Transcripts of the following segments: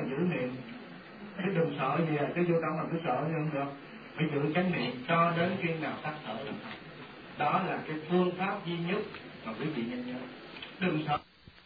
giữ niệm. Chứ đừng sợ gì cái vô tâm mà cứ sợ như không được. Phải giữ chánh niệm cho đến khi nào tắt thở là thôi. Đó là cái phương pháp duy nhất mà quý vị nên nhớ. Đừng sợ.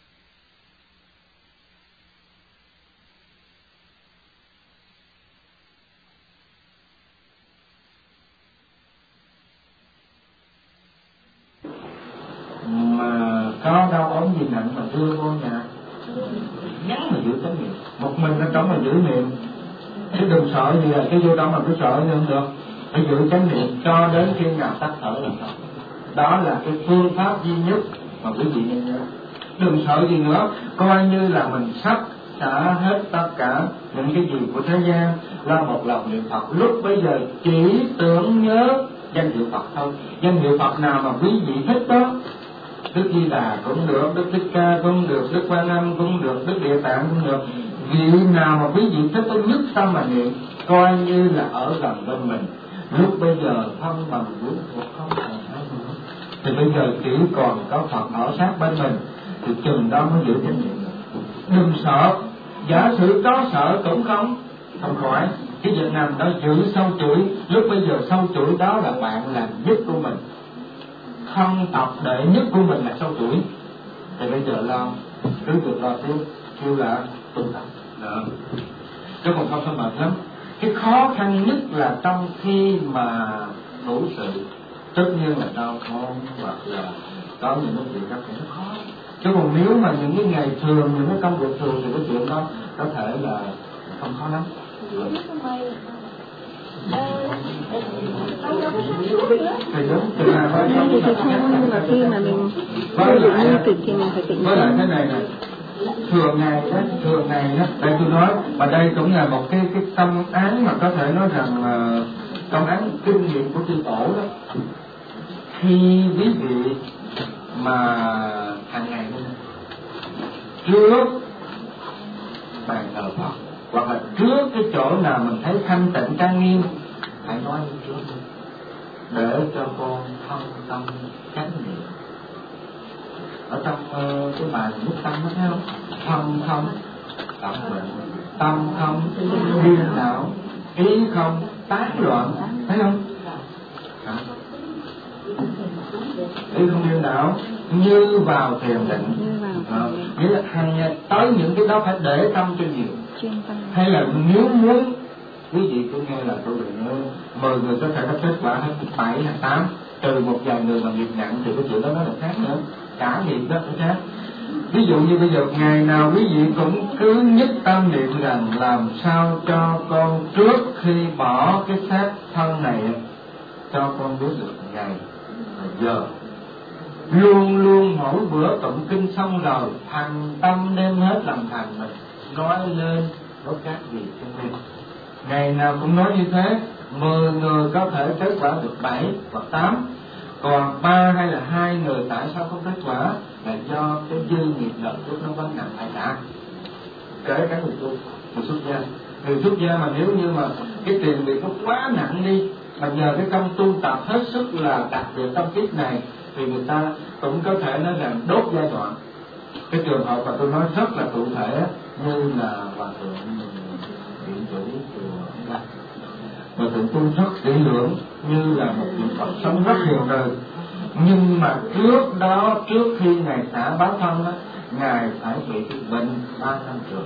Mà có đau ốm gì nặng mà đưa vô nhà, nhắn mà giữ chánh niệm. Một mình ở trong mà giữ niệm. Chứ đừng sợ gì cái vô tâm mà cứ sợ như không được. Phải giữ chánh niệm cho đến khi nào tắt thở là thôi. Đó là cái phương pháp duy nhất mà quý vị nên nhớ. Đừng sợ gì nữa. Coi như là mình sắp xả hết tất cả những cái gì của thế gian, là một lòng niệm Phật. Lúc bây giờ chỉ tưởng nhớ danh hiệu Phật thôi. Danh hiệu Phật nào mà quý vị thích đó, Đức Di Đà cũng được, Đức Thích Ca cũng được, Đức Quan Âm cũng được, Đức Địa Tạng cũng được. Vị nào mà quý vị thích nhất tâm mà niệm, coi như là ở gần bên mình. Lúc bây giờ thân bằng vũ thuộc không còn ai nữa, thì bây giờ chỉ còn có Phật ở sát bên mình, thì chừng đó mới giữ chánh niệm. Đừng sợ. Giả sử có sợ cũng không khỏi. Cái việc nào đó giữ sâu chuỗi. Lúc bây giờ sâu chuỗi đó là bạn làm nhất của mình. Thân tập đệ nhất của mình là sâu chuỗi. Thì bây giờ lo, cứ việc lo tiếp, kêu là tu tập. Chứ còn không sao mệt lắm. Cái khó khăn nhất là trong khi mà thủ sự, tất nhiên là đau khổ hoặc là có những cái chuyện gặp phải nó khó. Chứ còn nếu mà những cái ngày thường, những cái công việc thường thì cái chuyện đó có thể là không khó lắm. Thì đúng, từ là với khi mà mình ví dụ như cực thì mình phải tỉnh. Với lại cái này này, thường ngày đó, đây tôi nói, mà đây cũng là một cái tâm án mà có thể nói rằng là tâm án kinh nghiệm của chư tổ đó. Khi quý vị mà hàng ngày trước bàn thờ Phật hoặc là trước cái chỗ nào mình thấy thanh tịnh trang nghiêm, hãy nói như trước để cho con thân tâm chánh niệm. Ở trong cái bài Nhất Tâm đó thấy không? Thân không tập bệnh, tâm không điên đảo, ý không tán loạn, thấy không? Ý không điên đảo như vào thiền định. Nghĩa là hàng tới những cái đó phải để tâm cho nhiều. Hay là nếu muốn quý vị cứ nghe là tôi định 10 người có thể có kết quả hết 7 hay 8, trừ một vài người mà nghiệp nặng thì cái chuyện đó nó là khác nữa. Cả nghiệp đó phải khác. Ví dụ như bây giờ ngày nào quý vị cũng cứ nhất tâm niệm rằng làm sao cho con trước khi bỏ cái xác thân này cho con biết được ngày giờ. Luôn luôn mỗi bữa tụng kinh xong rồi thành tâm đem hết lòng thành mình nói lên có các gì trên mình. Ngày nào cũng nói như thế. 10 người có thể kết quả được 7 hoặc 8, còn 3 hay là 2 người tại sao không kết quả? Là do cái dư nghiệp lợi trước nó vẫn nặng phải trả. Kể cả người tu, người xuất gia. Người xuất gia mà nếu như mà cái tiền bị nó quá nặng đi, mà nhờ cái công tu tập hết sức là đặc biệt trong kiếp này, thì người ta cũng có thể nói rằng đốt giai đoạn. Cái trường hợp mà tôi nói rất là cụ thể như là hòa thượng viện chủ của hòa thượng tu rất kỹ lưỡng, như là một vị Phật sống rất hiền từ. Nhưng mà trước đó, trước khi ngài xả báo thân đó, ngài phải bị bệnh 3 năm rồi.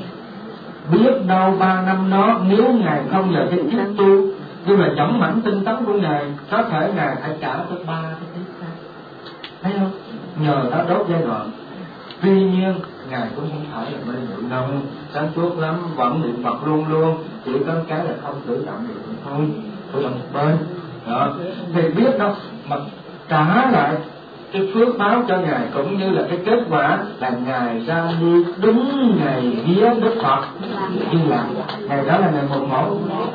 Biết đâu 3 năm đó nếu ngài không giờ cái kiếp tu, nhưng mà dõng mãnh tinh tấn của ngài, có thể ngài phải trả tới 3 cái kiếp khác. Thấy không? Nhờ đó đốt giai đoạn. Tuy nhiên ngài cũng không phải là mê muội đâu, sáng suốt lắm, vẫn niệm Phật luôn luôn, chỉ có cái là không cử động được thôi, cử động một bên. Đó. Thì biết đâu mà trả lại cái phước báo cho ngài, cũng như là cái kết quả là ngài ra đi đúng ngày vía Đức Phật đi làm. Ngày đó là ngày 11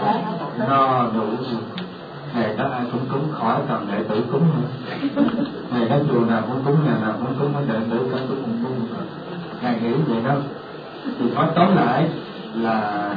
no đủ. Ngày đó ai cũng cúng, khỏi cần đệ tử cúng nữa. Ngày đó chùa nào cũng cúng, nhà nào cũng cúng, đệ tử cũng cúng. Ngài nghĩ vậy đó. Thì nói tóm lại là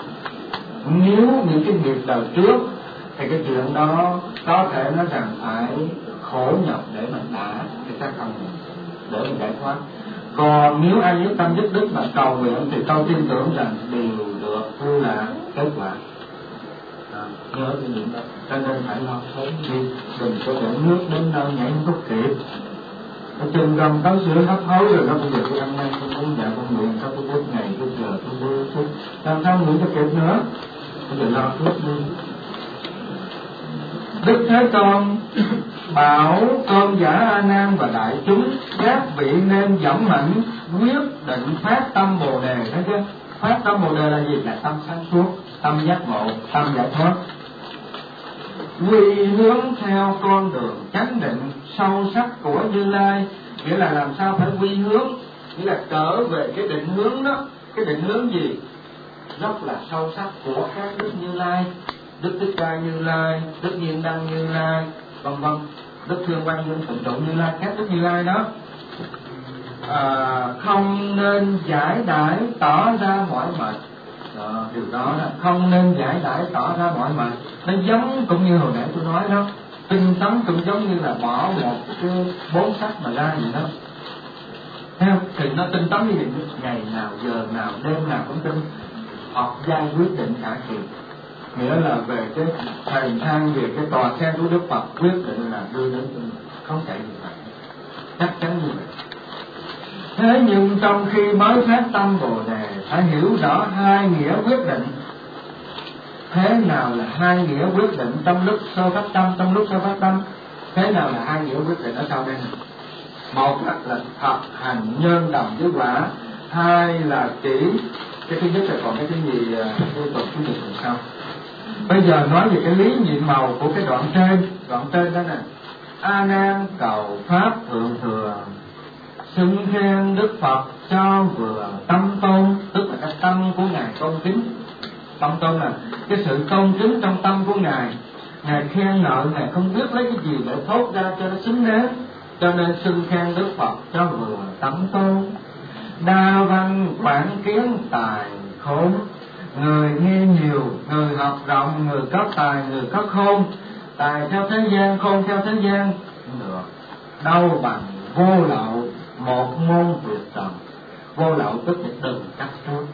nếu những cái nghiệp đời trước thì cái chuyện đó có thể nói rằng phải khổ nhọc để mình đã cái xác thân để mình giải thoát. Còn nếu ai nhất tâm nhất đức mà cầu nguyện thì tôi tin tưởng rằng đều được là kết quả. Nhớ cái điểm đó, cho nên phải lo sớm đi, đừng có để nước đến nơi nhảy không có kịp. Nó chừng gần tới sữa hấp hối rồi nó bây giờ tôi ăn nay tôi muốn dạo con nguyện, sao tôi biết ngày tôi giờ tôi biết chút, làm sao nguyện cho kịp nữa. Bây giờ lo trước đi. Đức Thế Tôn bảo tôn giả A Nan và đại chúng các vị nên dũng mãnh quyết định phát tâm Bồ đề. Thấy chưa? Phát tâm Bồ đề là gì? Là tâm sáng suốt, tâm giác ngộ, tâm giải thoát. Quy hướng theo con đường chánh định sâu sắc của Như Lai, nghĩa là làm sao phải quy hướng, nghĩa là trở về cái định hướng đó. Cái định hướng gì? Rất là sâu sắc của các đức Như Lai, Đức Thích Ca Như Lai, Đức Nhiên Đăng Như Lai, vân vân, Đức Thương Văn Dương Tịnh Trụ Như Lai, các đức Như Lai đó. Không nên giải đãi tỏ ra mỏi mệt. Điều đó là không nên giải đãi tỏ ra mỏi mệt. Nó giống cũng như hồi nãy tôi nói đó, tinh tấn cũng giống như là bỏ một cái bốn sách mà ra vậy đó. Thấy không? Thì nó tinh tấn như vậy, ngày nào, giờ nào, đêm nào cũng tinh, học giai quyết định khả kỳ. Nghĩa là về cái thầy thang, về cái tòa sen của Đức Phật quyết định là đưa đến không chạy gì cả, chắc chắn như vậy. Thế nhưng trong khi mới phát tâm Bồ đề phải hiểu rõ hai nghĩa quyết định. Thế nào là hai nghĩa quyết định trong lúc sơ phát tâm, trong lúc sơ phát tâm? Thế nào là hai nghĩa quyết định ở sau đây? Một là thật hành nhân đồng với quả, hai là chỉ cái thứ nhất là còn cái gì liên tục cái gì lần sau. Bây giờ nói về cái lý nhiệm màu của cái đoạn trên đó nè. A Nan cầu pháp thượng thừa, xưng khen Đức Phật cho vừa tâm tôn, tức là cái tâm của ngài tôn kính. Tâm tôn là cái sự tôn kính trong tâm của ngài. Ngài khen ngợi, ngài không biết lấy cái gì để thốt ra cho nó xứng đáng, cho nên xưng khen Đức Phật cho vừa tâm tôn. Đa văn quảng kiến tài khôn, người nghe nhiều, người học rộng, người có tài, người có khôn. Tài theo thế gian, khôn theo thế gian, được đâu bằng vô lậu một môn tuyệt trần. Vô lậu tức là đừng cắt trước,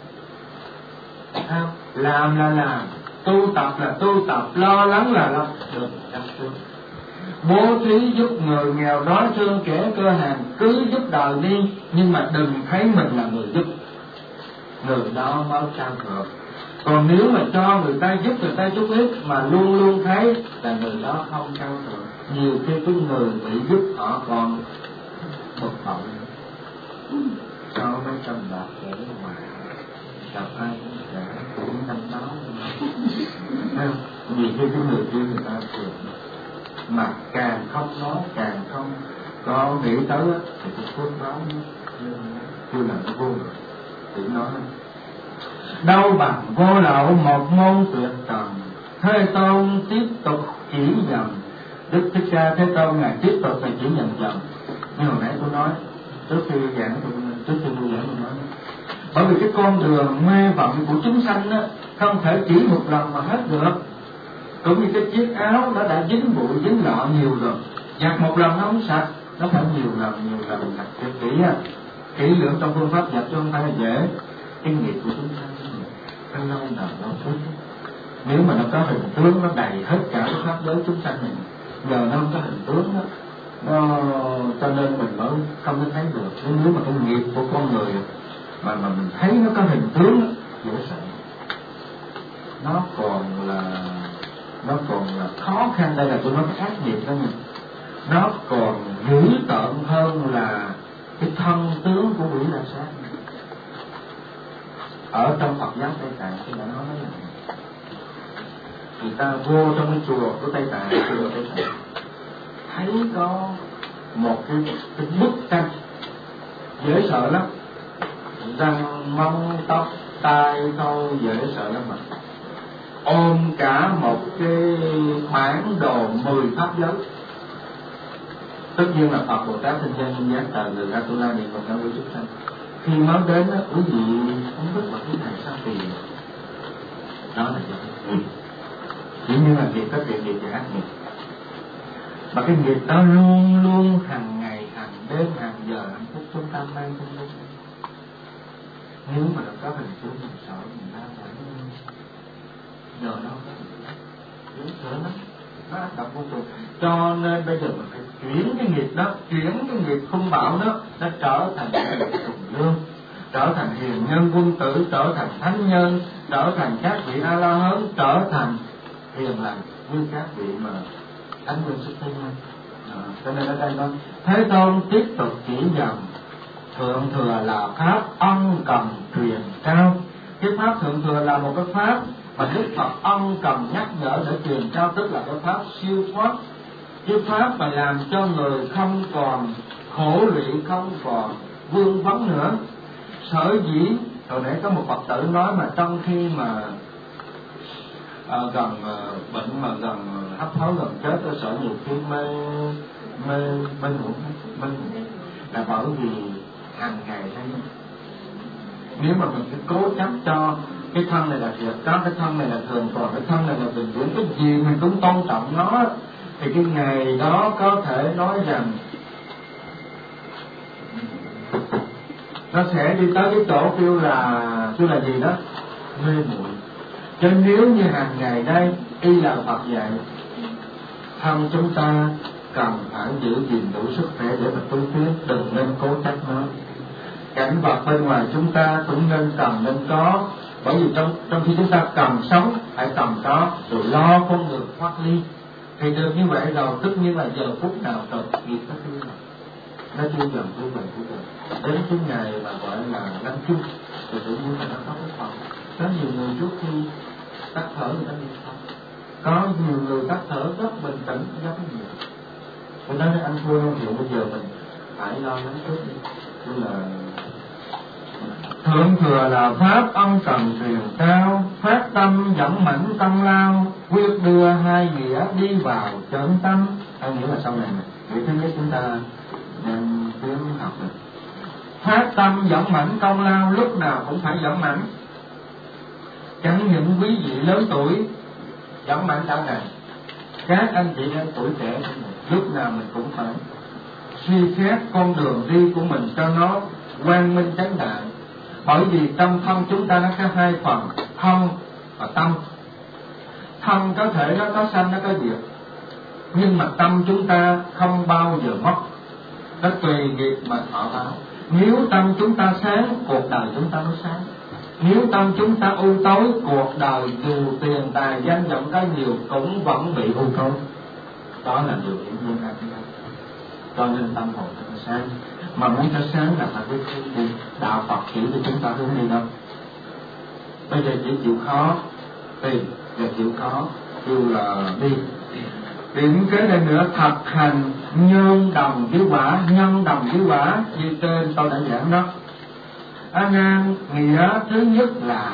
làm là làm, tu tập là tu tập, lo lắng là lo, đừng cắt trước. Bố thí giúp người nghèo đói thương kẻ cơ hàn, cứ giúp đời đi, nhưng mà đừng thấy mình là người giúp, người đó mới cao thượng. Còn nếu mà cho người ta giúp, người ta giúp ít mà luôn luôn thấy là người đó không cao thượng. Nhiều khi cái người bị giúp họ còn bực bội, cho mấy trăm bạc để ngoài gặp ai cũng năm đó. Nhiều khi cái người kia người ta thường mà càng không nói, càng không có nghĩ tới thì cái phước báo chưa làm cái vô rồi. Thì nói đâu bằng vô lậu một môn tuyệt trần. Thế Tôn tiếp tục chỉ dần. Đức Thích Ca Thế Tôn ngài tiếp tục phải chỉ dần. Như hồi nãy tôi nói trước khi giảng tôi nói, bởi vì cái con đường mê vọng của chúng sanh đó không thể chỉ một lần mà hết được. Cũng như cái chiếc áo nó đã dính bụi dính lọ nhiều rồi, giặt một lần nó không sạch, nó phải nhiều lần giặt cho kỹ lưỡng trong phương pháp giặt cho không phải là dễ. Cái nghiệp của chúng sanh nó lâu nào nó phút. Nếu mà nó có hình tướng nó đầy hết cả cái pháp giới chúng sanh này, giờ nó không có hình tướng đó, cho nên mình mới không có thấy được. Nếu mà cái nghiệp của con người mà mình thấy nó có hình tướng đó, dễ sợ. Nó còn là khó khăn. Đây là tôi nói cái ác nghiệp đó mình. Nó còn dữ tợn hơn là cái thân tướng của quỷ La Sát. Ở trong Phật giáo Tây Tạng tôi đã nói là người ta vô trong cái chùa của Tây Tạng, thấy có một cái bức tranh dễ sợ lắm, răng mông tóc tai thôi dễ sợ lắm mà ôm cả một cái bản đồ 10 pháp giới. Tất nhiên là Phật Bồ Tát Tinh Chân Minh Giác Tờ Người Atula Niệm Phật Ngã Quý Trúc Sanh. Khi nói đến đó, quý vị không biết là cái này sao thì đó là gì. Chỉ như là nghiệp có thiện nghiệp và ác nghiệp, mà cái nghiệp đó luôn luôn hàng ngày hàng đêm hàng giờ hạnh phúc chúng ta mang trong lúc nếu mà nó có hình xuống mình sợ mình ta phải giờ đâu có đúng sợ lắm, nó ác độc vô cùng. Cho nên bây giờ mình phải chuyển cái nghiệp đó, chuyển cái nghiệp hung bạo đó, nó trở thành trùng lương, trở thành hiền nhân quân tử, trở thành thánh nhân, trở thành các vị A La Hán, trở thành hiền lành như các vị mà thánh nhân xuất thế nhân. Cho nên ở đây nói Thế Tôn tiếp tục chỉ dần thượng thừa là pháp ân cần truyền trao. Cái pháp thượng thừa là một cái pháp mà Đức Phật ân cần nhắc nhở để truyền trao, tức là cái pháp siêu thoát, cái pháp mà làm cho người không còn khổ lụy, không còn vương vấn nữa. Sở dĩ hồi nãy có một Phật tử nói mà trong khi mà gần bệnh mà gần hấp hối gần chết, tôi sợ nhiều khi mê ngủ là bởi vì hàng ngày đây nếu mà mình cứ cố chấp cho cái thân này là thiệt, có cái thân này là thường, còn cái thân này là bình thường, cái gì mình cũng tôn trọng nó, thì cái ngày đó có thể nói rằng nó sẽ đi tới cái chỗ kêu là gì đó mê muội. Cho nếu như hàng ngày đây y là Phật dạy, thân chúng ta cần phải giữ gìn đủ sức khỏe để mà tu tiến, đừng nên cố chấp nó. Cảnh vật bên ngoài chúng ta cũng nên cần nên có, bởi vì trong khi chúng ta cần sống phải cần có, rồi lo con người thoát ly thì được như vậy rồi, tất nhiên là giờ phút nào rồi nghiệp nó chưa dần đến cái ngày mà gọi là đăng chung thì tự nhiên là nó có cái phần. Có nhiều người trước khi tắt thở người ta niệm Phật, có nhiều người tắt thở rất bình tĩnh rất nhiều. Tôi nói anh thua không chịu, bây giờ mình phải lo lắng trước đi. Tức là thượng thừa là pháp ân cần truyền cao, phát tâm dẫn mảnh công lao, quyết đưa hai nghĩa đi vào chốn tâm. Anh nghĩa là sau này nghĩa thứ nhất chúng ta đang tiếng học này. Phát tâm dẫn mảnh công lao, lúc nào cũng phải dẫn mảnh. Chẳng những quý vị lớn tuổi dẫn mảnh đạo này, các anh chị em tuổi trẻ lúc nào mình cũng phải suy xét con đường đi của mình cho nó quang minh chánh đại. Bởi vì trong thân chúng ta nó có hai phần, thân và tâm. Thân có thể nó có sanh, nó có diệt, nhưng mà tâm chúng ta không bao giờ mất, nó tùy nghiệp mà thọ báo. Nếu tâm chúng ta sáng, cuộc đời chúng ta mới sáng. Nếu tâm chúng ta u tối, cuộc đời dù tiền tài danh vọng có nhiều cũng vẫn bị u tối. Đó là điều hiển nhiên ra. Cho nên tâm hồn nó sáng. Mà muốn cho sáng là phải biết hướng đi. Đạo Phật chỉ cho chúng ta hướng đi đâu. Bây giờ chỉ chịu khó tìm và chịu khó kêu là đi. Điểm kế đây nữa, thực hành nhân đồng với quả, nhân đồng với quả như trên tôi đã giảng đó. A Nan, nghĩa thứ nhất là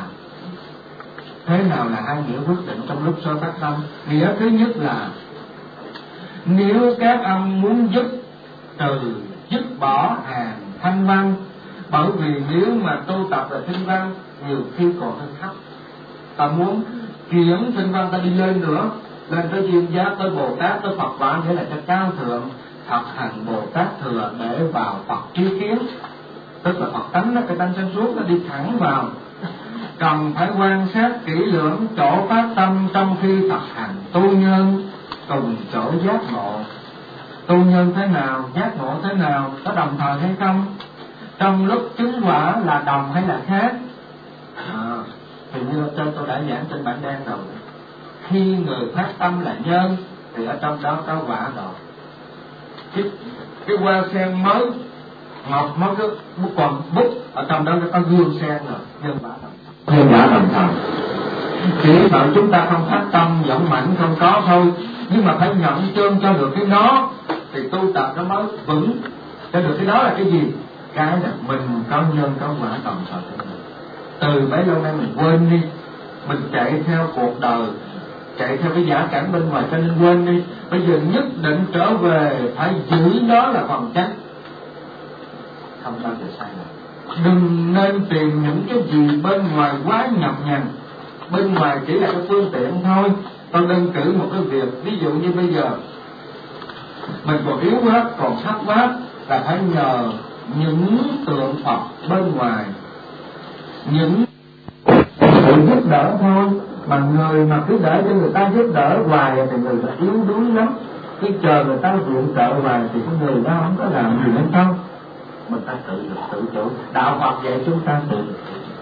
thế nào là hai nghĩa quyết định trong lúc sơ phát tâm. Nghĩa thứ nhất là nếu các ông muốn dứt bỏ hàng thanh văn, bởi vì nếu mà tu tập về thanh văn nhiều khi còn hơi thấp, ta muốn chuyển thanh văn ta đi lên nữa, lên tới duyên giác, tới Bồ Tát, tới Phật quả, nghĩa là cho cao thượng. Thực hành Bồ Tát thừa để vào Phật tri kiến, tức là Phật tánh, cái tánh sáng suốt nó đi thẳng vào. Cần phải quan sát kỹ lưỡng chỗ phát tâm trong khi thực hành tu nhân cùng chỗ giác ngộ. Tu nhân thế nào, giác ngộ thế nào, có đồng thời hay không? Trong lúc chứng quả là đồng hay là khác? Thì như trên tôi đã giảng trên bản đen rồi. Khi người phát tâm là nhân thì ở trong đó có quả rồi. Cái hoa sen mới ngọc mới cái bút còn bút ở trong đó nó có gương sen rồi, nhân quả đồng nhân quả đồng thời. Chỉ sợ chúng ta không phát tâm dẫn mạnh không có thôi, nhưng mà phải nhận chân cho được cái đó thì tu tập nó mới vững. Cho được cái đó là cái gì? Cái là mình có nhân có quả đồng thời. Từ bấy lâu nay mình quên đi, mình chạy theo cuộc đời, chạy theo cái giả cảnh bên ngoài cho nên quên đi. Bây giờ nhất định trở về phải giữ nó là phần chắc, không bao giờ sai lầm. Đừng nên tìm những cái gì bên ngoài quá nhập nhằn. Bên ngoài chỉ là cái phương tiện thôi. Tôi đơn cử một cái việc, ví dụ như bây giờ mình còn yếu quá, còn thấp quá, là phải nhờ những tượng Phật bên ngoài, những sự giúp đỡ thôi. Mà người mà cứ để cho người ta giúp đỡ hoài thì người ta yếu đuối lắm. Cứ chờ người ta viện trợ hoài thì cái người đó không có làm gì hết đâu. Mình ta tự lực tự chủ. Đạo Phật dạy chúng ta tự lực tự chủ.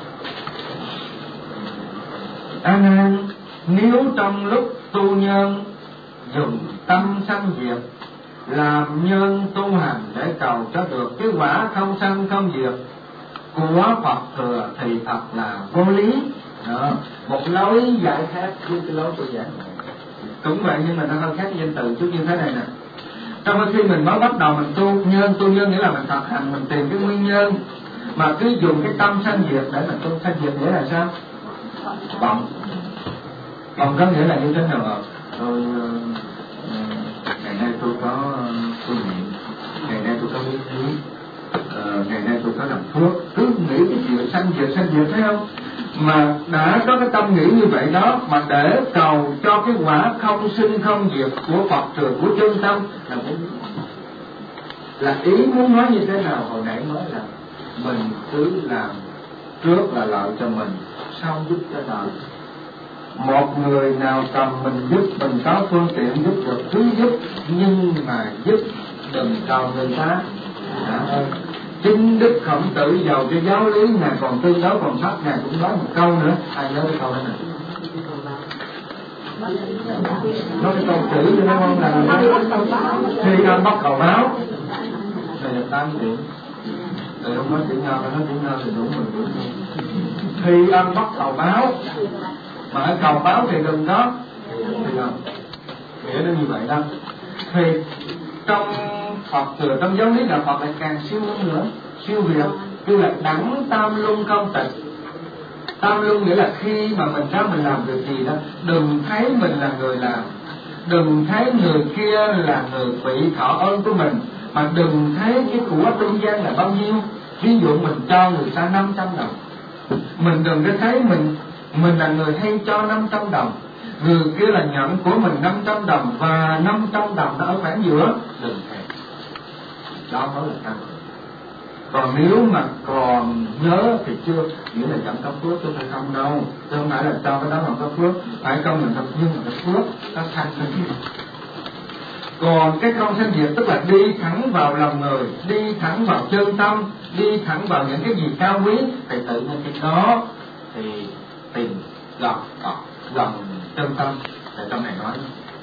A Nan, nếu trong lúc tu nhân dùng tâm sanh diệt, làm nhân tu hành để cầu cho được cái quả không sanh không diệt của Phật thừa thì thật là vô lý. Đó. Một lối giải khác với cái lối tôi giải cũng vậy, nhưng mà nó hơi khác danh từ chút như thế này nè. Trong khi mình mới bắt đầu mình tu nhân nghĩa là mình thực hành, mình tìm cái nguyên nhân, mà cứ dùng cái tâm sanh diệt để mình tu. Sanh diệt nghĩa là sao? Vọng có nghĩa là như thế nào? Tôi ngày nay tôi có tu niệm, ngày nay tôi có lý trí, ngày nay tôi có làm phước. Cứ nghĩ cái chuyện sanh diệt thấy không? Mà đã có cái tâm nghĩ như vậy đó, mà để cầu cho cái quả không sinh không diệt của Phật trường của chân tâm là ý muốn nói như thế nào? Hồi nãy nói là mình cứ làm trước là lợi cho mình, sau giúp cho đời. Một người nào cần mình giúp, mình có phương tiện giúp được cứ giúp, nhưng mà giúp đừng cầu người ta. Chính Đức Khổng Tử giàu cho giáo lý Ngài còn tương đối còn sách, Ngài cũng nói một câu nữa. Ai nhớ cái câu đó này? Nói cái câu chữ cho nó không là khi ăn bắt cầu báo. Đây là 8 điểm. Rồi không nói chữ nhau, nói chữ nhau thì đúng rồi. Khi ăn bắt cầu báo, mà ở cầu báo thì đừng có thì không. Nghĩa nó như vậy đó. Thì trong Phật thừa, trong giáo lý đạo Phật lại càng siêu hơn nữa, siêu việt, tức là đẳng tam luân không tịch. Tam luân nghĩa là khi mà mình ra mình làm việc gì đó, đừng thấy mình là người làm, đừng thấy người kia là người bị thọ ơn của mình, mà đừng thấy cái của trung gian là bao nhiêu. Ví dụ mình cho người ta 500 đồng, mình đừng có thấy mình là người hay cho 500 đồng, người kia là nhận của mình 500 đồng và 500 đồng nó ở khoảng giữa, đừng thèm. Đó mới là căn. Còn nếu mà còn nhớ thì chưa, nghĩa là chẳng có phước, chứ phải không đâu. Chứ không phải là cho cái đó mà có phước, phải công mình thật, nhưng mà cái phước nó sanh sanh diệt. Còn cái không sanh diệt tức là đi thẳng vào lòng người, đi thẳng vào chân tâm, đi thẳng vào những cái gì cao quý, thì tự nhiên cái đó thì tìm gần chân tâm. Để trong này nói,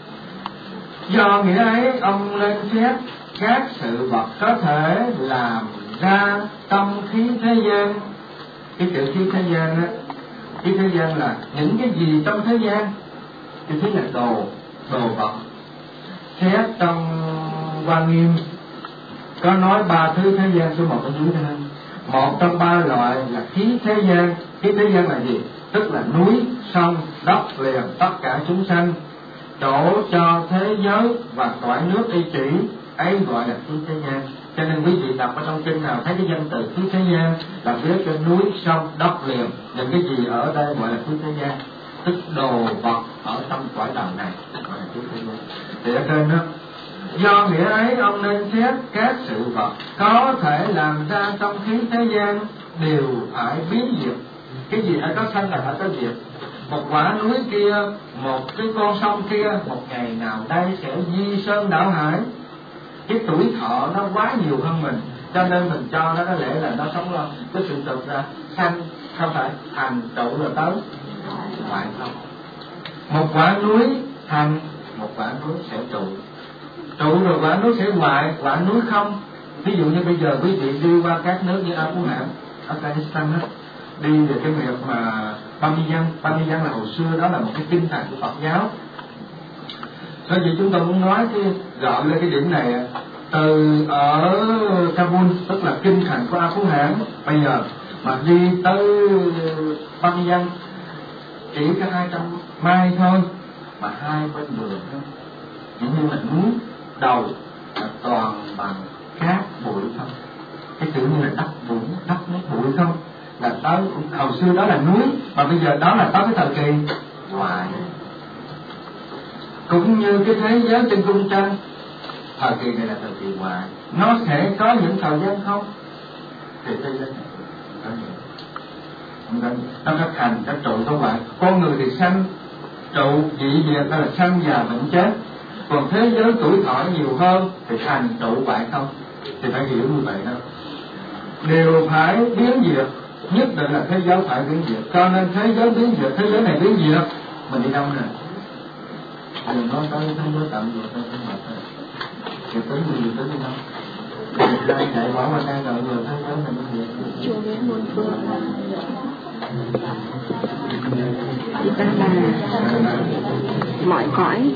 do nghĩa ấy ông lên xét các sự vật có thể làm ra tâm khí thế gian. Cái chữ khí thế gian á, khí thế gian là những cái gì trong thế gian. Cái thứ là đồ vật. Xét trong Hoa Nghiêm có nói 3 thứ thế gian, số 1 ở dưới đây. Một trong 3 loại là khí thế gian. Khí thế gian là gì? Tức là núi, sông, đất liền, tất cả chúng sanh, chỗ cho thế giới và cõi nước y chỉ, ấy gọi là khí thế gian. Cho nên quý vị đọc ở trong kinh nào thấy cái danh từ khí thế gian là biết cái núi, sông, đất liền, những cái gì ở đây gọi là khí thế gian, tức đồ vật ở trong cõi đời này gọi là khí thế gian. Thì ở trên đó, do nghĩa ấy ông nên xét các sự vật có thể làm ra trong khí thế gian đều phải biến diệt. Cái gì phải có sanh là phải có diệt. Một quả núi kia, một cái con sông kia, một ngày nào đây sẽ di sơn đảo hải. Cái tuổi thọ nó quá nhiều hơn mình, cho nên mình cho nó có lẽ là nó sống lo. Cái sự thực ra sanh không phải thành trụ rồi tới hoại không. Một quả núi thành, một quả núi sẽ trụ rồi quả núi sẽ hoại, quả núi không. Ví dụ như bây giờ quý vị đi qua các nước như Afghanistan, Afghanistan đó, đi về cái việc mà Bamiyan là hồi xưa đó là một cái kinh thành của Phật giáo. Bởi vì chúng tôi muốn nói cái gọi lên cái điểm này từ ở Kabul, tức là kinh thành của Afghanistan bây giờ mà đi tới Bamiyan chỉ có 200 mai thôi, mà hai bên đường thôi, những như là núi đầu là toàn bằng cát bụi không. Cái kiểu như là đất nước bụi không, là tới hồi xưa đó là núi, mà bây giờ đó là tới cái thời kỳ hoại. Cũng như cái thế giới trên cung tranh, thời kỳ này là thời kỳ hoại, nó sẽ có những thời gian không? Thì thế giới này có nhiều, nó có thành, có trụ, có hoại. Con người thì sanh trụ dị biệt, đó là sanh già bệnh chết. Còn thế giới tuổi thọ nhiều hơn thì thành trụ hoại không? Thì phải hiểu như vậy đó. Đều phải biến diệt, nhất định là thế giới phải biến diệt. Cho nên thế giới biến diệt, thế giới này biến diệt, mình đi đâu nè? Đừng nói tới thế giới tạm diệt thôi, không mệt thôi. Thì tính gì tính đi đâu? Ai chạy bỏ qua đây rồi giờ thế giới này biến diệt. Chùa đến muôn phương thì ta là mọi cõi.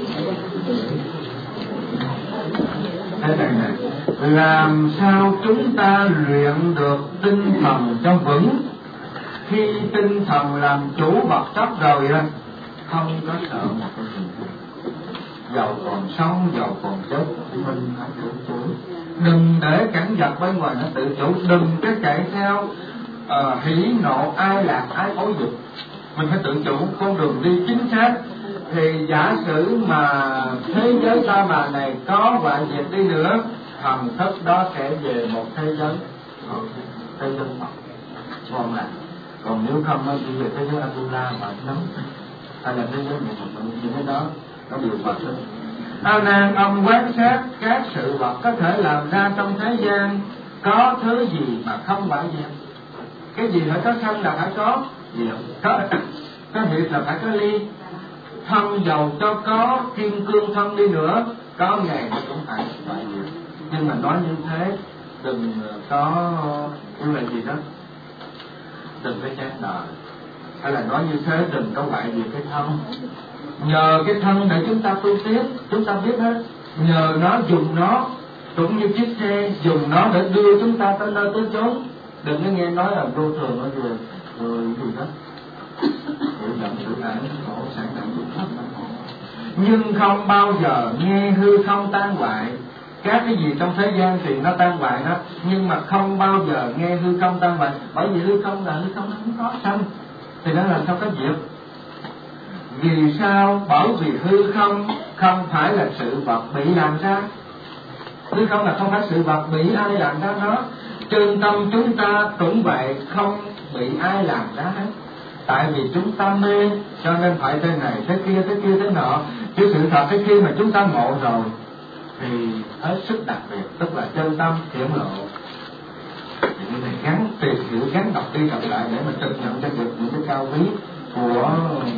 Thế này này, làm sao chúng ta luyện được tinh thần cho vững? Khi tinh thần làm chủ vật chất rồi á, không có sợ một cái gì. Dầu còn sống, dầu còn chết, mình phải tự chủ. Đừng để cảnh vật bên ngoài nó tự chủ, đừng cái chạy theo hỉ nộ ai lạc ái ối dục. Mình phải tự chủ con đường đi chính xác. Thì giả sử mà thế giới ta bà này có hoại diệt đi nữa, thần thức đó sẽ về một thế giới Phật, ngon lành. Còn nếu không nó chỉ về thế giới Atula mà lắm, hay là thế giới nghệ thuật, những cái đó nó đều Phật thôi. A Nan, ông quan sát các sự vật có thể làm ra trong thế gian, có thứ gì mà không hoại diệt? Cái gì phải có thân là phải có diệt, có diệt là phải có ly. Thân dầu cho có kim cương thân đi nữa, có ngày nó cũng phải hoại diệt. Nhưng mà nói như thế, đừng có như là gì đó, đừng có chán đời. Hay là nói như thế, đừng có hoại diệt cái thân. Nhờ cái thân để chúng ta tu tiến, chúng ta biết hết. Nhờ nó, dùng nó cũng như chiếc xe, dùng nó để đưa chúng ta tới nơi tới chốn. Đừng có nghe nói là vô thường ở rồi gì đó, tự động tự ái khổ sản động dụng pháp. Nhưng không bao giờ nghe hư không tan hoại. Các cái gì trong thế gian thì nó tan hoại đó, nhưng mà không bao giờ nghe hư không tan hoại. Bởi vì hư không là hư không, nó không có sanh, thì nó làm sao có diệt. Vì sao? Bởi vì hư không không phải là sự vật bị làm ra. Hư không là không phải sự vật bị ai làm ra nó. Chân tâm chúng ta cũng vậy, không bị ai làm ra hết. Tại vì chúng ta mê, cho nên phải thế này, thế kia, thế nọ. Chứ sự thật cái khi mà chúng ta ngộ rồi thì hết sức đặc biệt, tức là chân tâm hiển lộ. Thì như này gắn tìm hiểu, gắn đọc đi đọc lại để mà thực nhận cho được những cái cao quý của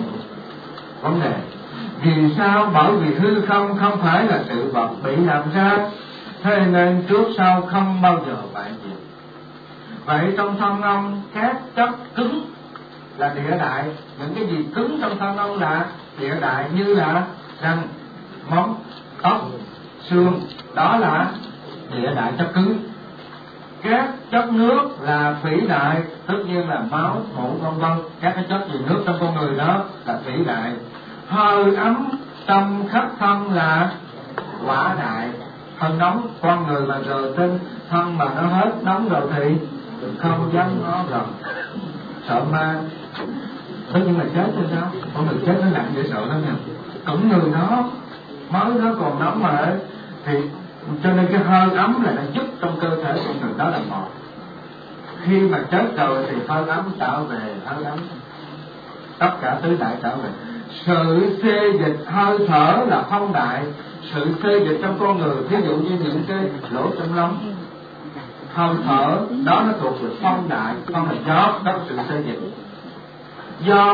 vấn đề. Vì sao? Bởi vì hư không không phải là sự vật bị làm ra, thế nên trước sau không bao giờ bại diệt. Vậy trong thân ông các chất cứng là địa đại. Những cái gì cứng trong thân ông là địa đại, như là răng, móng, tóc, xương, đó là địa đại chất cứng. Các chất nước là thủy đại, tất nhiên là máu, mủ, vân vân. Các cái chất gì nước trong con người đó là thủy đại. Hơi ấm trong khắp thân là hỏa đại. Thân nóng, con người mà rờ trên thân mà nó hết nóng rồi thì không dám nó gần, sợ ma. Tất nhiên là chết thì sao? Con người chết nó nặng dễ sợ lắm nha. Cũng người đó, máu nó còn nóng mà, thì cho nên cái hơi ấm là nó giúp trong cơ thể con người đó là một. Khi mà chết rồi thì hơi ấm trở về, hơi ấm tất cả tứ đại trở về. Sự xê dịch hơi thở là phong đại. Sự xê dịch trong con người, ví dụ như những cái lỗ trong lông, hơi thở đó nó thuộc về phong đại. Phong là gió, đó là sự xê dịch. Do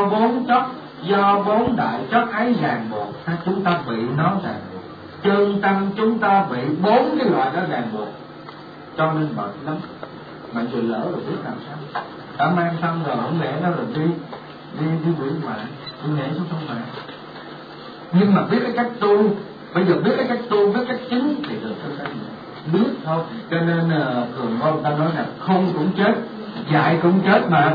bốn đại chất ấy ràng buộc, chúng ta bị nó ràng buộc. Chân tâm chúng ta bị bốn cái loại đó ràng buộc, cho nên mệt lắm. Mà vừa lỡ rồi biết làm sao. Đã mang thân rồi không lẽ nó rồi đi quỷ ngoại, đi nhảy xuống sông Mã. Nhưng mà biết cái cách tu, bây giờ biết cái cách tu, biết cách chứng thì được cái biết thôi. Cho nên thường ngôn ta nói là không cũng chết, dạy cũng chết mà.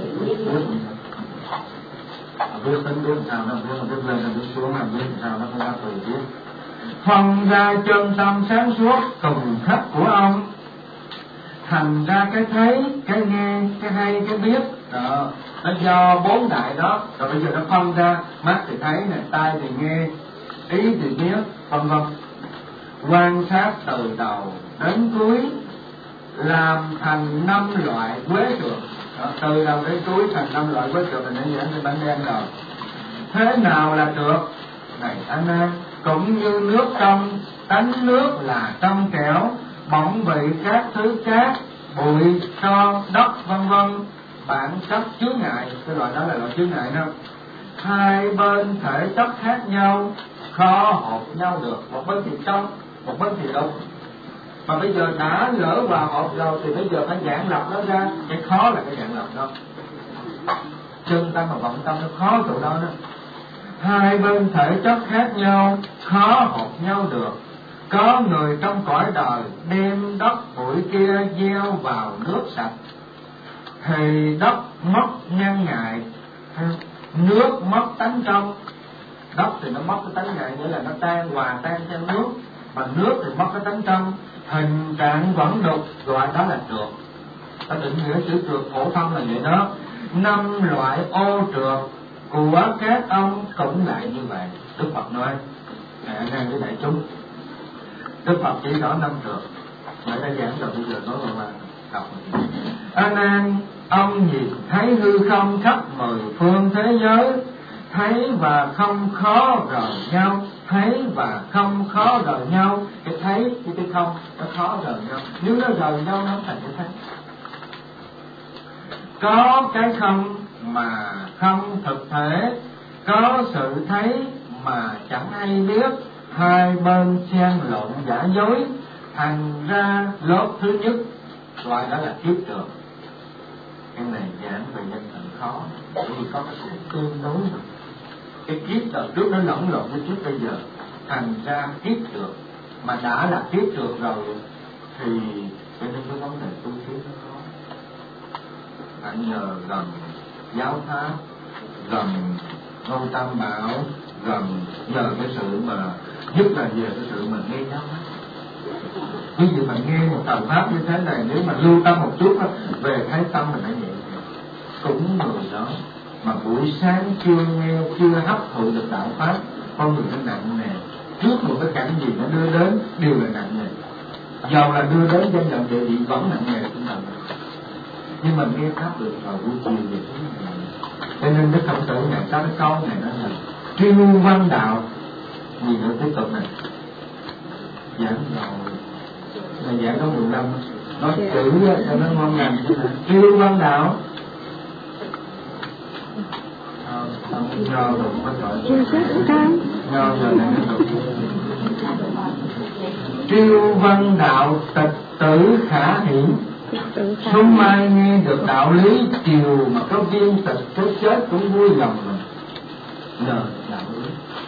Biết tính biết sao nó biết lên là biết xuống, là biết sao nó không có tùy biết. Phân ra chân tâm sáng suốt cùng khắp của ông, thành ra cái thấy, cái nghe, cái hay, cái biết đó. Nó do bốn đại đó. Rồi bây giờ nó phân ra, mắt thì thấy này, tai thì nghe, ý thì biết, vân vân. Quan sát từ đầu đến cuối làm thành 5 loại quế trượt. Từ đầu đến cuối thành 5 loại quế trượt, mình đã giảng trên bảng đen rồi. Thế nào là trượt? Này anh em, cũng như nước trong, tánh nước là trong trẻo, bỏng bị các thứ cát, bụi, tro, đất vân vân, bản chất chướng ngại. Cái loại đó là loại chướng ngại đó. Hai bên thể chất khác nhau, khó hợp nhau được. Một bên thì trong, một bên thì đục. Mà bây giờ đã lỡ hòa hợp rồi thì bây giờ phải giảng lọc nó ra. Cái khó là cái giảng lọc đó. Chân tâm và vọng tâm nó khó chỗ đó đó. Hai bên thể chất khác nhau, khó hợp nhau được. Có người trong cõi đời đem đất bụi kia gieo vào nước sạch, thì đất mất nhân ngại, nước mất tánh trong. Đất thì nó mất cái tánh ngại, nghĩa là nó tan hòa tan theo nước, mà nước thì mất cái tánh trong, hình trạng vẫn đục, gọi đó là trượt. Ta định nghĩa chữ trượt phổ thông là vậy đó. 5 loại ô trượt của các ông cũng lại như vậy. Đức Phật nói anh em với đại chúng, Đức Phật chỉ rõ 5 trượt. Người ta giảng rồi, bây giờ nói qua đọc. Anh em, ông nhìn thấy hư không khắp 10 phương thế giới, thấy và không khó rời nhau, thấy và không khó rời nhau. Cái thấy với cái không nó khó rời nhau, nếu nó rời nhau nó thành cái thấy. Có cái không mà không thực thể, có sự thấy mà chẳng ai biết, hai bên xen lộn giả dối, thành ra lớp thứ nhất gọi đó là kiếp trượt. Cái này giảng về nhân thần khó, bởi vì có cái sự tương đối. Cái kiếp đời trước nó lẫn lộn với kiếp bây giờ, thành ra kiếp trượt. Mà đã là kiếp trượt rồi thì cho nên cái vấn đề tu tiến nó khó. Phải nhờ gần giáo pháp, gần Ngô Tam Bảo, gần nhờ cái sự mà nhất là về cái sự mà nghe giáo pháp. Ví dụ mà nghe một tầng pháp như thế này, nếu mà lưu tâm một chút đó, về thái tâm mình phải nhẹ nhàng. Cũng người đó mà buổi sáng chưa nghe, chưa hấp thụ được đạo pháp, con người nó nặng nề. Trước một cái cảnh gì nó đưa đến đều là nặng nề. Dầu là đưa đến danh vọng địa vị vẫn nặng nề tinh thần. Nhưng mà nghe pháp được vào buổi chiều về thế này. Cho nên Đức Khổng Tử này có cái câu này nó là triêu văn đạo. Gì nữa tiếp tục này. Giảng rồi. Này giảng có 15. Nói chữ cho nó ngon lành. Triêu văn đạo. Nho rồi mới gọi. Nho rồi này nó được. Triêu văn đạo tịch tử khả hiển. Không ai nghe được đạo lý, chiều mà có viên tịch cái chết cũng vui lòng mình. Nhờ đạo lý.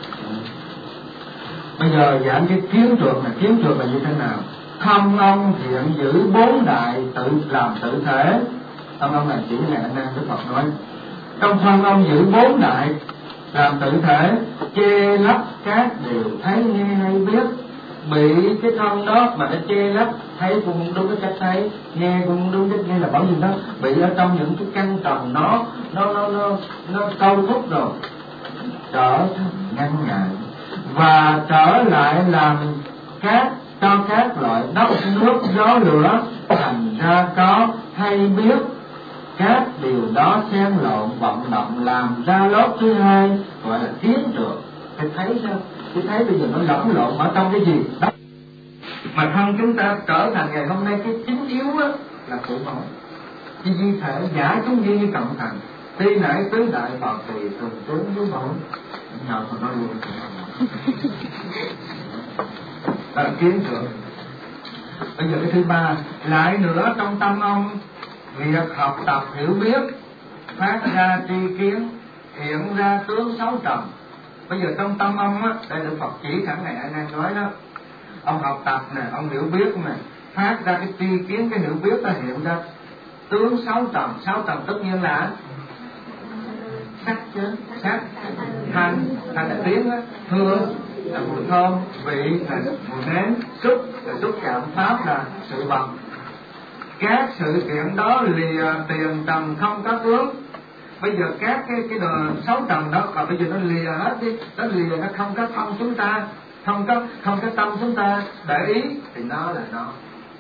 Bây giờ giảng cái kiến trượt này, kiến trượt là như thế nào? Thâm ông thiện giữ 4 đại tự làm tự thể. Thâm ông này chỉ là anh em Đức Phật nói. Trong thâm ông giữ 4 đại làm tự thể, che lấp các điều thấy nghe hay biết. Bị cái thân đó mà nó che lấp, thấy cũng đúng cái cách thấy, nghe cũng đúng cách nghe, là bảo gì đó bị ở trong những cái căn trần nó câu thúc rồi, trở thành ngăn ngại và trở lại làm các cho các loại đất nước gió lửa, thành ra có hay biết. Các điều đó xen lộn vận động làm ra lớp thứ hai gọi là kiến trượt. Cái thấy sao? Cái thấy bây giờ nó lẫn lộn ở trong cái gì đó mà thân chúng ta trở thành ngày hôm nay cái chính yếu á là sự màu. Cái di thể giả chúng di cộng thành, tuy nãy tứ đại Phật thì thường tướng với mẫu. Nhờ còn nói luôn là kiến trượt. Bây giờ cái thứ ba lại nữa, trong tâm ông việc học tập hiểu biết, phát ra tri kiến, hiện ra tướng xấu trần. Bây giờ trong tâm ông á, đây là Phật chỉ thẳng này anh em nói đó. Ông học tập nè, ông hiểu biết nè, phát ra cái tri kiến, cái hiểu biết nó hiện ra tướng sáu trần. Sáu trần tất nhiên là sắc chứ, sắc, thanh là tiếng á, hương là mùi thơm, vị là mùi nếm, xúc là xúc chạm, pháp là sự vật. Các sự kiện đó lìa tiền trần không có tướng. Bây giờ các cái đồ 6 trần đó, và bây giờ nó lìa hết đi, nó lìa, nó không có thân chúng ta, không có tâm chúng ta để ý thì nó là nó.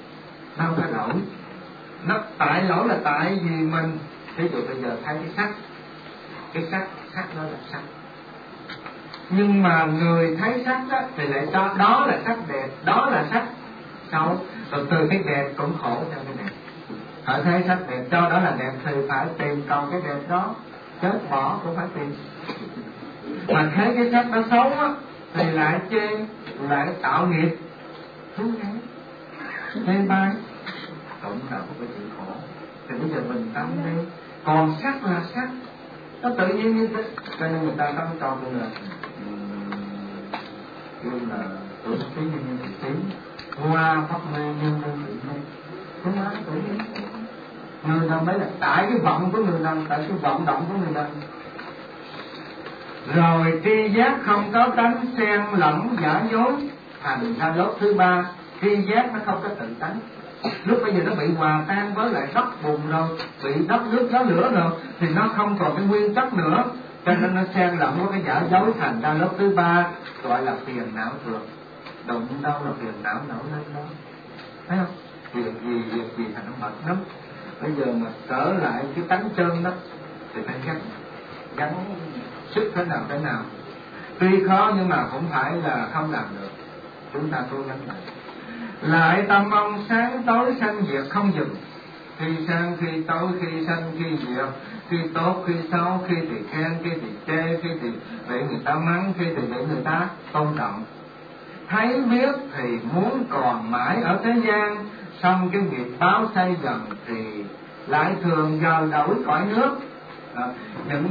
Đâu có lỗi. Nó tại lỗi là tại vì mình, ví dụ bây giờ thấy cái sắc nó là sắc, nhưng mà người thấy sắc đó, thì lại cho đó là sắc đẹp, đó là sắc xấu, rồi từ cái đẹp cũng khổ theo cái đẹp. Họ thấy sắc đẹp cho đó là đẹp thì phải tìm cầu cái đẹp đó, chết bỏ cũng phải tìm. Mà thấy cái sắc nó xấu á thì lại chê, lại tạo nghiệp thú ngán, chê bai, cộng đồng với chịu khổ. Thì bây giờ mình tâm đi, còn sắc là sắc, nó tự nhiên như thế. Cho nên người ta tâm cho tôi là kêu là tưởng tí nhân tự tí, hoa pháp mê nhân tự mê, cái má tự nhiên. Người ta mới là tại cái vọng của người ta, tại cái vọng động của người ta. Rồi tri giác không có tánh xen lẫn giả dối, thành ra lớp thứ ba, tri giác nó không có tự tánh. Lúc bây giờ nó bị hòa tan với lại đất bùn rồi, bị đất nước gió lửa rồi, thì nó không còn cái nguyên chất nữa, cho nên nó xen lẫn với cái giả dối, thành ra lớp thứ ba gọi là phiền não thường. Đụng đâu là phiền não nổi lên đó, thấy không? Việc gì thành nó mệt lắm. Bây giờ mà trở lại cái tánh chân đó thì phải gắn sức thế nào. Tuy khó nhưng mà cũng phải là không làm được, chúng ta cố gắng lại. Lại tâm ông sáng tối sanh diệt không dừng, khi sáng khi tối, khi sanh khi diệt, khi tốt khi xấu, khi thì khen, khi thì chê, khi thì bị người ta mắng, khi thì bị người ta tôn trọng. Thấy biết thì muốn còn mãi ở thế gian, xong cái nghiệp báo xây dần thì lại thường giờ đổi cõi nước. Những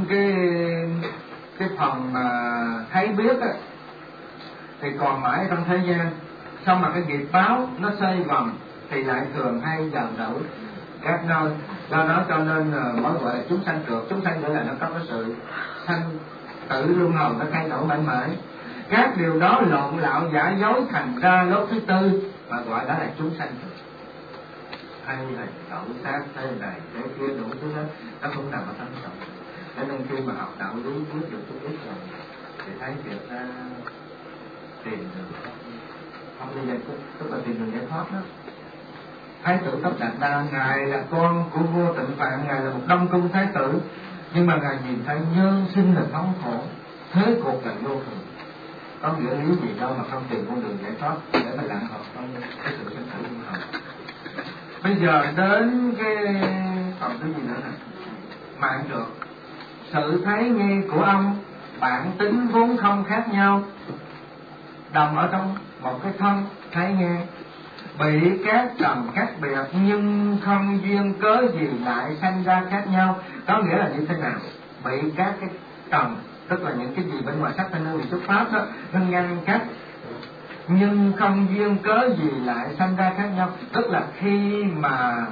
cái phần mà thấy biết á, thì còn mãi trong thế gian, xong mà cái nghiệp báo nó xoay vòng thì lại thường hay dần đổi các nơi. Do đó cho nên mới gọi là chúng sanh trượt. Chúng sanh nghĩa là nó có cái sự sanh tử luân hồi, nó thay đổi mãi mãi. Các điều đó lộn lạo giả dối, thành ra lớp thứ tư mà gọi đó là chúng sanh trượt. Hay là đổi xác thế này thế kia đủ thứ hết, nó không nằm ở tâm trọng. Cho nên khi mà học đạo lý biết được chút ít rồi thì thấy việc ra tìm được không đi giải quyết, tức là tìm được giải thoát đó. Thái tử Tất Đạt Đa, ngài là con của vua Tịnh Phạn, ngài là một đông cung thái tử, nhưng mà ngài nhìn thấy nhân sinh là thống khổ, thế cuộc là vô thường, có nghĩa lý gì đâu mà không tìm con đường giải thoát để mà lặng hợp trong cái sự sinh tử luân hồi. Bây giờ đến cái còn cái gì nữa nè, mạng được. Sự thấy nghe của ông, bản tính vốn không khác nhau, đồng ở trong một cái thân thấy nghe, bị các trần khác biệt nhưng không duyên cớ gì lại sanh ra khác nhau. Có nghĩa là như thế nào? Bị các cái trần, tức là những cái gì bên ngoài sắc thanh hương vị xuất pháp đó, nó ngăn cách, nhưng không duyên cớ gì lại sanh ra khác nhau. Tức là khi mà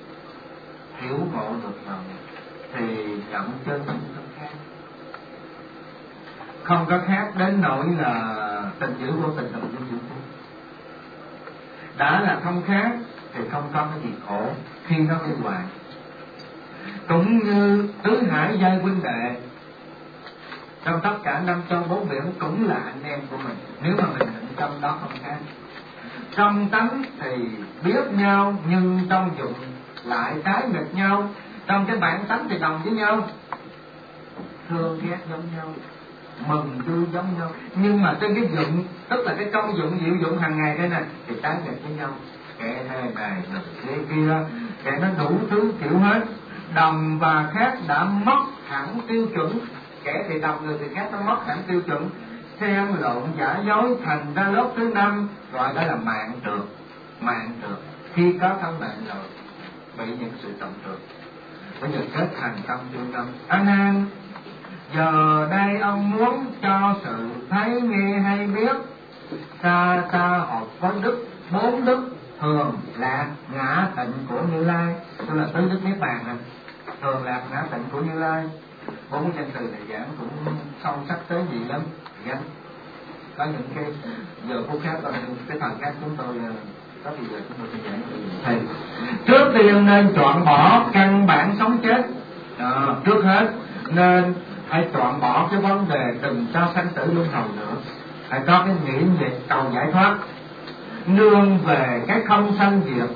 hiểu ngộ được rồi thì nhận chân không khác, không có khác đến nỗi là tình giữ vô tình đồng dung giữ. Đã là không khác thì không có cái gì khổ khi nó bên ngoài. Cũng như tứ hải giai huynh đệ, trong tất cả năm châu bốn biển cũng là anh em của mình, nếu mà mình định tâm đó không khác. Trong tánh thì biết nhau nhưng trong dụng lại trái nghịch nhau. Trong cái bản tánh thì đồng với nhau, thương ghét giống nhau, mừng vui giống nhau, nhưng mà trên cái dụng, tức là cái công dụng diệu dụng hàng ngày đây này thì trái nghịch với nhau. Kẻ này kẻ kia, kẻ nó đủ thứ kiểu hết. Đồng và khác đã mất hẳn tiêu chuẩn, kẻ thì đồng người thì khác nó mất hẳn tiêu chuẩn, xen lộn giả dối, thành ra lớp thứ năm gọi đó là mạng trượt. Mạng trượt khi có thân mạng rồi bị những sự trọng trượt, bây giờ kết thành tâm trung tâm. A Nan, giờ đây ông muốn cho sự thấy nghe hay biết xa xa hợp với đức, bốn đức thường lạc ngã tịnh của Như Lai, tức là tứ đức niết bàn này. Thường lạc ngã tịnh của Như Lai, bốn danh từ này giảng cũng sâu sắc tới gì lắm. Có những cái giờ phút khác, có cái phần khác chúng tôi có gì giờ chúng tôi sẽ giảng thầy. Trước tiên nên chọn bỏ căn bản sống chết. Trước hết nên hãy chọn bỏ cái vấn đề đừng cho sanh tử luân hồi nữa, hãy có cái nghĩ về cầu giải thoát, nương về cái không sanh diệt,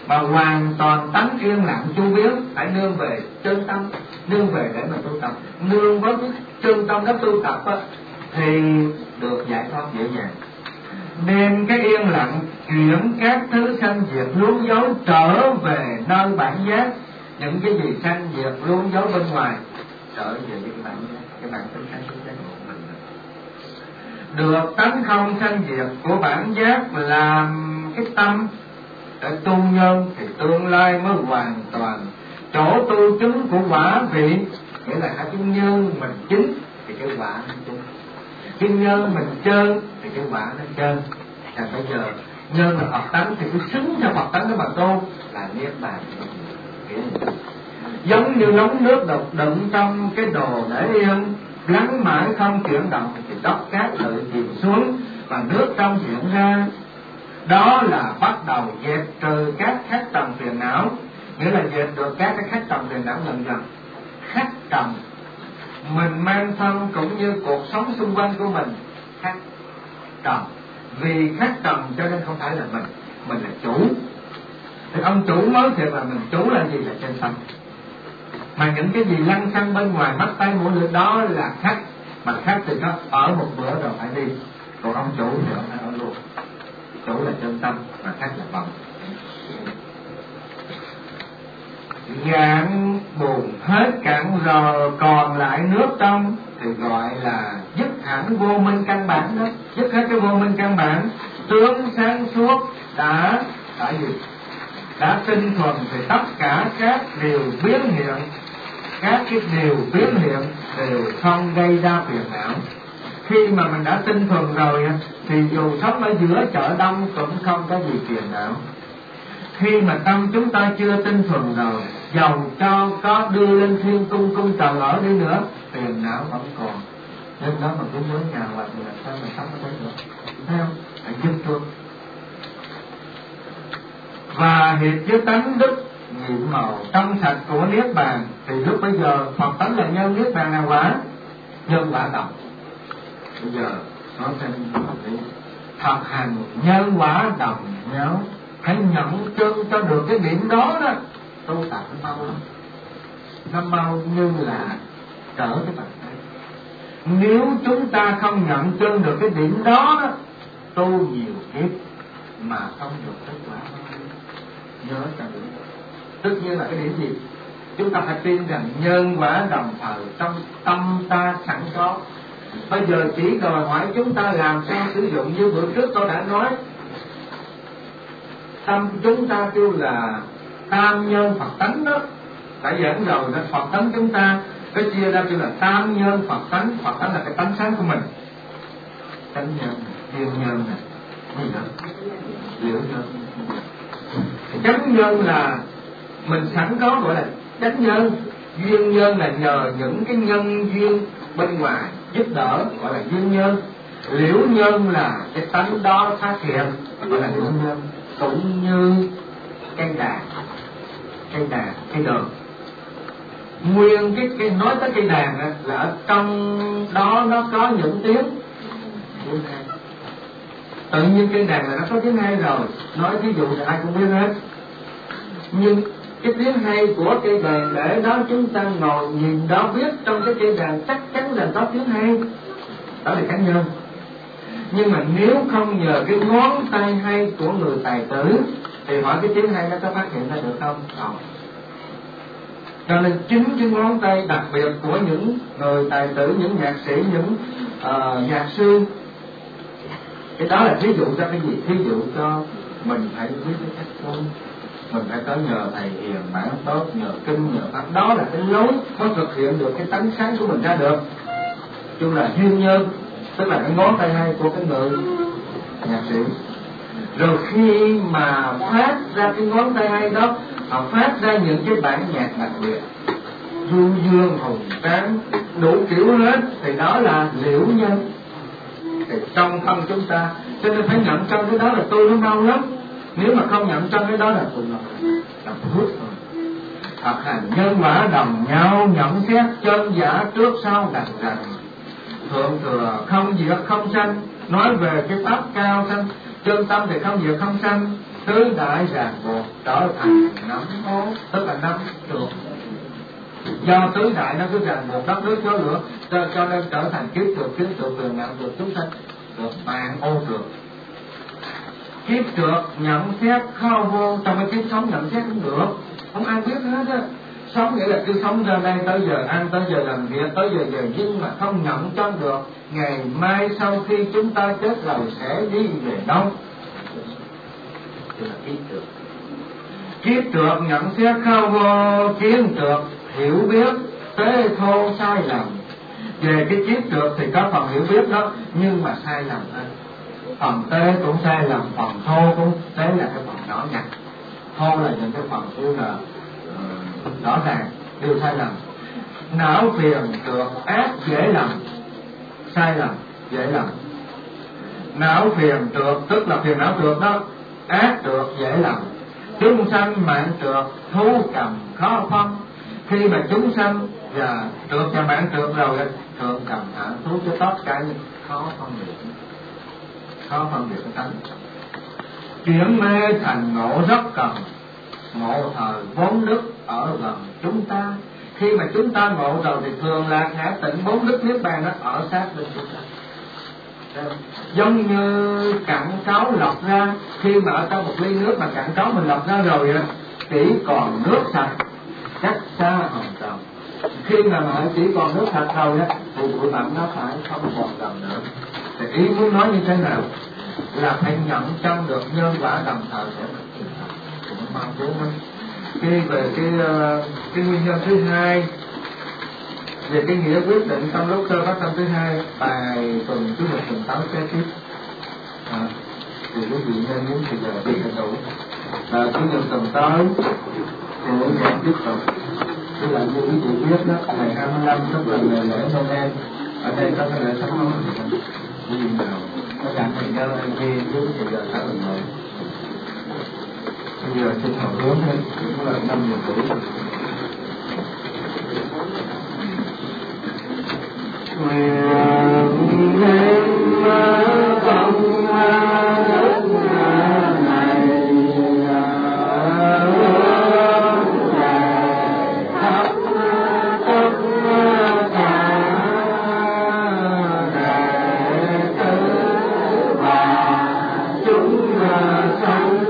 mà hoàn toàn tánh yên lặng chu biến, phải nương về chân tâm, nương về để mà tu tập, nương với cái chân tâm đó tu tập á, thì được giải thoát dễ dàng. Nên cái yên lặng chuyển các thứ sanh diệt luôn dấu trở về nơi bản giác. Những cái gì sanh diệt luôn dấu bên ngoài trở về với cái bản tính sanh diệt của mình. Được tánh không sanh diệt của bản giác làm cái tâm để tu nhân thì tương lai mới hoàn toàn. Chỗ tu chứng của quả vị, nghĩa là cái nhân mình chính thì cái quả nó chính, cái nhân mình trơn thì cái quả nó trơn. Bây giờ nhân là Phật tánh thì cứ xứng cho Phật tánh đó mà tu là niết bàn. Giống như lóng nước đựng trong cái đồ để yên, lắng mãi không chuyển động thì đốc cát tự chìm xuống và nước trong hiện ra. Đó là bắt đầu dẹp trừ các khách trần phiền não, nghĩa là dẹp được các cái khách trần phiền não dần dần. Khách trần mình mang thân cũng như cuộc sống xung quanh của mình khách trần, vì khách trần cho nên không phải là mình là chủ. Thì ông chủ mới thiệt là mình chủ là gì? Là chân tâm. Mà những cái gì lăng xăng bên ngoài mắt tay mũi lưỡi đó là khách, mà khách thì nó ở một bữa rồi phải đi. Còn ông chủ thì ông phải ở luôn. Chủ là chân tâm mà khách là vọng. Gạn bùn hết cạn rồi còn lại nước trong thì gọi là dứt hẳn vô minh căn bản đó. Dứt hết cái vô minh căn bản, tướng sáng suốt đã tại gì? Đã tinh thuần thì tất cả các điều biến hiện, các cái điều biến hiện đều không gây ra phiền não. Khi mà mình đã tinh thuần rồi thì dù sống ở giữa chợ đông cũng không có gì phiền não. Khi mà tâm chúng ta chưa tinh thuần rồi, dầu cho có đưa lên thiên cung cung trần ở đi nữa, phiền não vẫn còn. Nên đó mà cũng muốn nhà hoặc là sao mà sống ở đấy được. Thấy không? Phải giúp tôi. Và hiệp với tánh đức nhiệm màu trong sạch của niết bàn, thì lúc bây giờ Phật tánh là nhân, niết bàn là quả, nhân quả đồng. Bây giờ nói thêm thực hành nhân quả đồng nhau, hãy nhận chân cho được cái điểm đó đó, tu tập nó mau lắm. Nó mau như là trở cái bàn tay. Nếu chúng ta không nhận chân được cái điểm đó đó, tu nhiều kiếp mà không được kết quả. Nhớ cho đúng. Tất nhiên là cái điểm gì? Chúng ta phải tin rằng nhân quả đồng thời trong tâm ta sẵn có. Bây giờ chỉ đòi hỏi chúng ta làm sao sử dụng. Như bữa trước tôi đã nói, tâm chúng ta kêu là tam nhân Phật tánh đó, đã dẫn rồi đó. Phật tánh chúng ta cái chia ra kêu là tam nhân Phật tánh. Phật tánh là cái tánh sáng của mình, tánh nhân, duyên nhân này, gì đó, liễu nhân. Chánh nhân là mình sẵn có, gọi là chánh nhân. Duyên nhân là nhờ những cái nhân duyên bên ngoài giúp đỡ, gọi là duyên nhân. Liễu nhân là cái tánh đó phát hiện, gọi là liễu nhân. Cũng như cây đàn, cây đường. Nguyên cái nói tới cây đàn là ở trong đó nó có những tiếng hai. Tự nhiên cây đàn là nó có tiếng hay rồi, nói ví dụ thì ai cũng biết hết. Nhưng cái tiếng hay của cây đàn để đó chúng ta ngồi nhìn đó biết trong cái cây đàn chắc chắn là có tiếng hay, đó là cá nhân. Nhưng mà nếu không nhờ cái ngón tay hay của người tài tử thì hỏi cái tiếng hay nó có phát hiện ra được không? Không. Cho nên chính cái ngón tay đặc biệt của những người tài tử, những nhạc sĩ, những nhạc sư, cái đó là thí dụ cho cái gì? Thí dụ cho mình phải biết cái cách tu, mình phải có nhờ thầy hiền bản tốt, nhờ kinh, nhờ pháp. Đó là cái lối mới thực hiện được cái tánh sáng của mình ra được. Chung là duyên nhân, tức là cái ngón tay hay của cái người nhạc sĩ. Rồi khi mà phát ra cái ngón tay hay đó, họ phát ra những cái bản nhạc đặc biệt, du dương hùng tráng đủ kiểu hết, thì đó là liễu nhân. Thì trong tâm chúng ta, cho nên phải nhận trong cái đó là tôi nó mau lắm. Nếu mà không nhận trong cái đó là tôi là hút rồi. Thực hành nhân quả đồng nhau, nhận xét chân giả trước sau đằng đằng. Thượng thừa không diệt không sanh, nói về cái pháp cao sanh. Chân tâm thì không diệt không sanh, tứ đại ràng buộc trở thành nắm mốt, tức là nắm được. Do tứ đại nó cứ ràng buộc đất nước gió lửa, cho nên trở thành kiếp trượt quyền nặng trượt chúng sanh, trượt mạng ô trượt. Kiếp trượt nhận xét khao vô, trong cái kiếp sống nhận xét cũng được, không ai biết hết á. Sống nghĩa là cứ sống ra đây, tới giờ ăn, tới giờ làm việc, tới giờ về, nhưng mà không nhận cho được ngày mai sau khi chúng ta chết rồi sẽ đi về đâu. Tức là kiếp trượt. Kiếp trượt nhận xét khao vô, kiến trượt hiểu biết tế thô sai lầm. Về cái kiếp trượt thì có phần hiểu biết đó, nhưng mà sai lầm hơn. Phần tế cũng sai lầm, phần thô cũng tế là cái phần nhỏ nhặt. Thô là những cái phần như là rõ ràng đều sai lầm. Não phiền trượt ác dễ lầm, sai lầm dễ lầm. Não phiền trượt tức là phiền não trượt đó, ác trượt dễ lầm. Chúng sanh mạng trượt thú cầm khó phân. Khi mà chúng sanh và trượt và mạng trượt rồi, trượt cầm hạ thú cho tất cả những khó phân biệt cái tánh. Chuyển mê thành ngộ rất cần, ngộ thời bốn đức ở gần chúng ta. Khi mà chúng ta ngộ rồi thì thường là ngã tịnh bốn đức niết bàn nó ở sát bên chúng ta. Giống như cặn cáo lọc ra, khi mà ở trong một ly nước mà cặn cáo mình lọc ra rồi á, chỉ còn nước sạch cách xa hoàn toàn. Khi mà chỉ còn nước sạch rồi á thì bụi bặm nó phải không còn gần nữa. Thì ý muốn nói như thế nào là phải nhận trong được nhân quả đồng thời để cũng mang vốn lắm. Về cái nguyên nhân thứ hai, về cái nghĩa quyết định trong lúc sơ phát tâm thứ hai, bài tuần thứ 1 tuần 6 kế tiếp. Thì quý vị nên muốn thì giờ đi đầy đủ. Chủ nhật tuần tới thì mỗi ngày tiếp tục. Tức là như quý vị biết đó, ngày 25 tức là ngày lễ Noel. Ở đây có cái lễ sắm món gì không? Quý vị nào có dặn thời gian anh ghi với quý vị giờ trả lời rồi. Bây giờ xin hỏi hướng hết, cũng là 5 giờ rưỡi. Nguyện đem công đức này khắp tất cả đệ tử và chúng sanh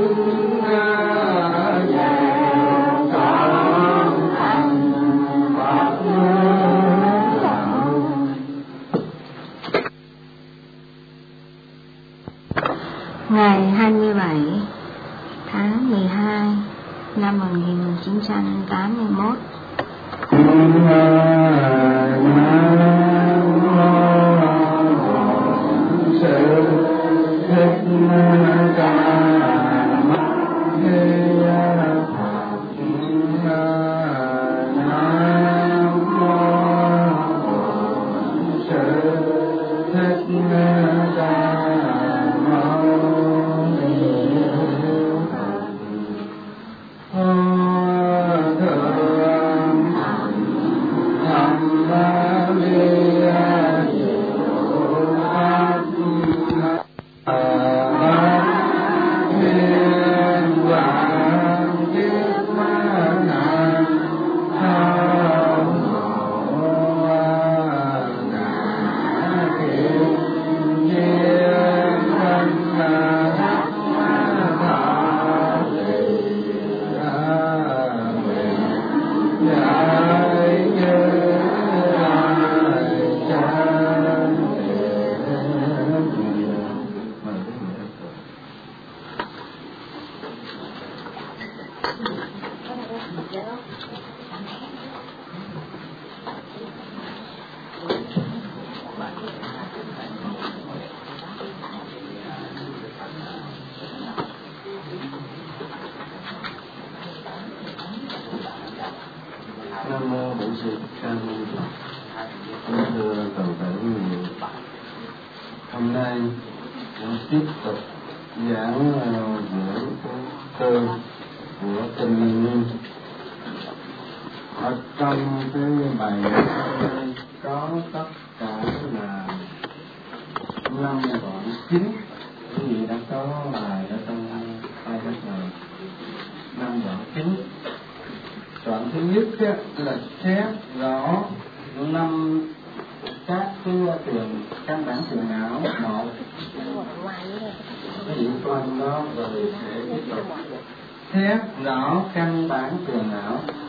ngày 27 tháng 12 năm 1981. Nam mô Bổn Sư Ca Mâu Ni Phật. Kính thưa toàn thể quý vị, hôm nay tôi tiếp tục giảng về cái cơ của kinh Nguyên. Ở trong cái bài này có tất cả là 5 đoạn chính. Quý vị đã có bài ở trong tay sách chính. Đoạn thứ nhất là xét rõ 5 các cái tiền căn bản tiền não. Một, cái điểm quan đó rồi sẽ tiếp tục xét rõ căn bản tiền não.